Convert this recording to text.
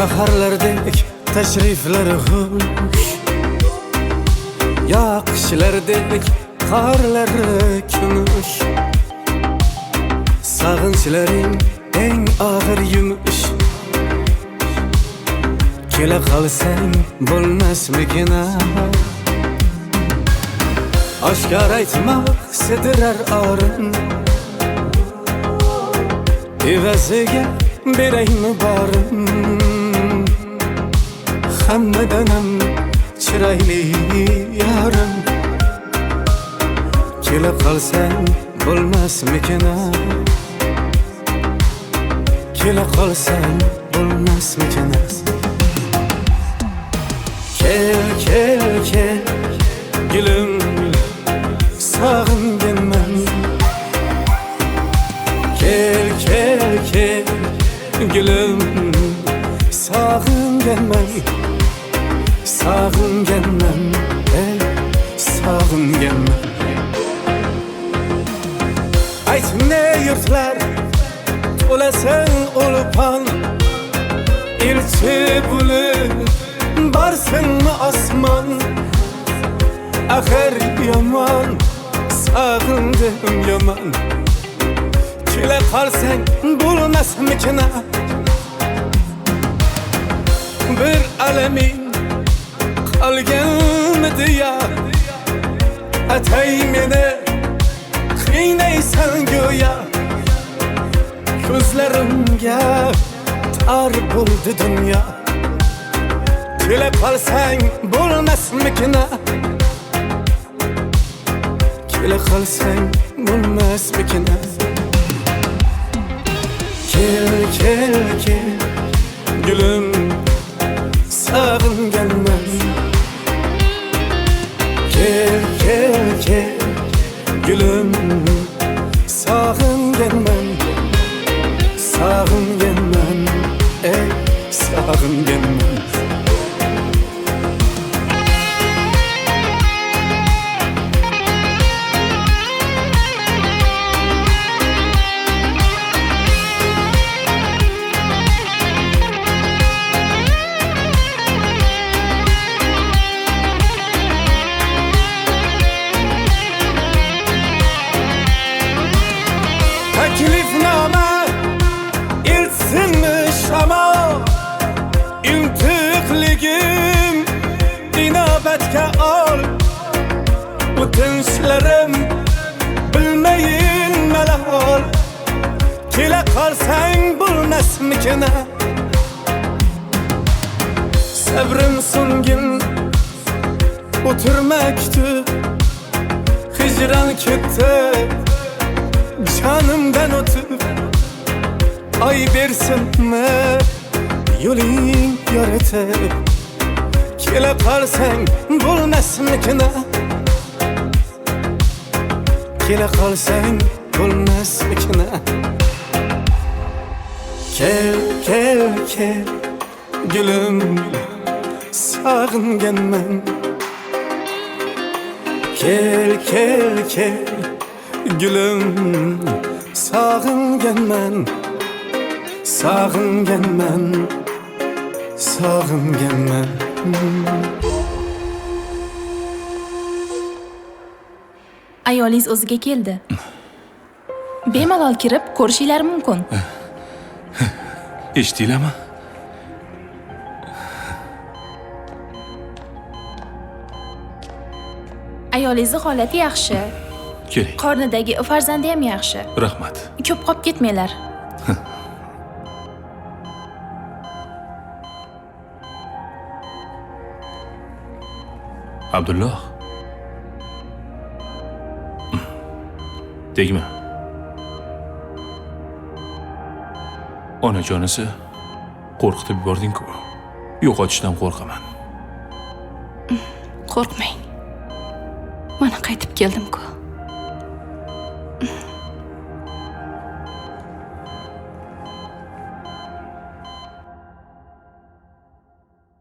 Baharlardek tashriflari xush, yog'ishlardek qorlari kumush, sog'inchlaring eng og'ir yumush. Kela qolsang bo'lmasmikin? Oshkor aytmoq sidirar orin, evaziga beraymi borim? Hammadan ham chiroyli yorim. Kela qolsang bo'lmasmikin? Kela qolsang bo'lmasmikin? Kel, kel, kel, gülüm, sog'inganman. Kel, kel, kel, gülüm, sog'inganman. Sog'inganman, sog'inganman. Ayt ne yurtlar to'lasan ulpon, elchi bo'lib borsinmi osmon? Axir yomon, sog'indim yomon. Kela qolsang bo'lmasmikin? Bir alaming qolganmidi ya? Atay meni qiynaysan go'yo. Ko'zlarimga tor bo'ldi dunyo. Kela qolsang bo'lmasmikin? Kela qolsang bo'lmasmikin? Kel, kel, kel, gülüm, sog'inganman. Kel, kel, kel, gülüm, sog'inganman. Sog'inganman, sog'inganman. Taklifnoma ilsinmi shamo, intiqligim inobatga ol. O'tinchlarim bilmayin malol. Kela qolsang bo'lmasmikin? Sabrim so'ngin o'tirmakdi, hijron ketdi canımdan o'tib. Ay bersinmi yo'ling yoritib? Kela qolsang bo'lmasmikin? Kela qolsang bo'lmasmikin? Kel, kel, kel, gülüm, sog'inganman. Kel, kel, kel, gülüm, sog'inganman. Sog'inganman, sog'inganman. Ayolingiz o'ziga keldi. Bemalol kirib ko'rishingiz mumkin. Eshitdinglarmi? Ayolingizning holati yaxshi. Keling. Qornidagi farzandi ham yaxshi. Rahmat. Ko'p qolib ketmanglar. Abdulloh. Tegma. Onajonisi qo'rqitib yubording-ku. Yo'qotishdan qo'rqaman. Qo'rqmang. Mana qaytib keldim-ku.